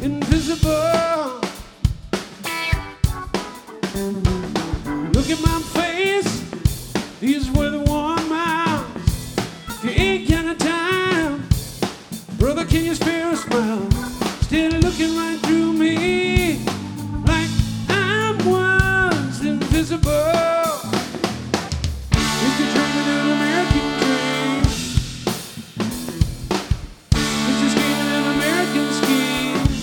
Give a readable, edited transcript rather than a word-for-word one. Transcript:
invisible. Look at my face, these were the 1 miles. If you ain't got a time, brother, can you spare a smile? Still looking right through me.